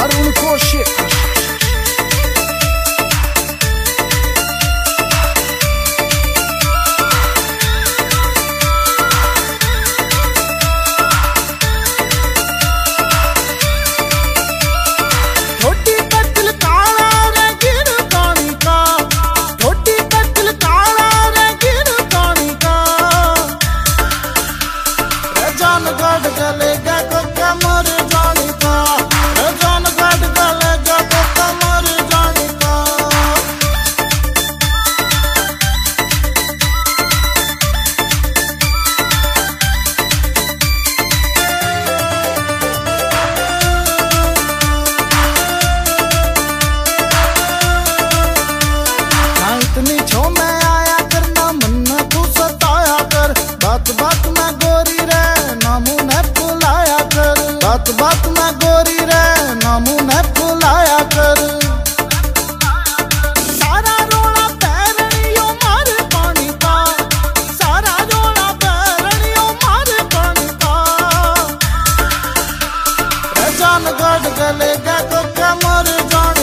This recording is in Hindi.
Harun Koshik. इतनी छो मैं आया कर ना मन में तू सताया कर, बात बात में गोरी रे नामू ने फुलाया कर, बात बात में गोरी रे नामू ने फुलाया कर। सारा रोला पैरणियों मारे पानी का, सारा रोला पैरणियों मारे पानी का। जान गढ़ गले गा को कमर जान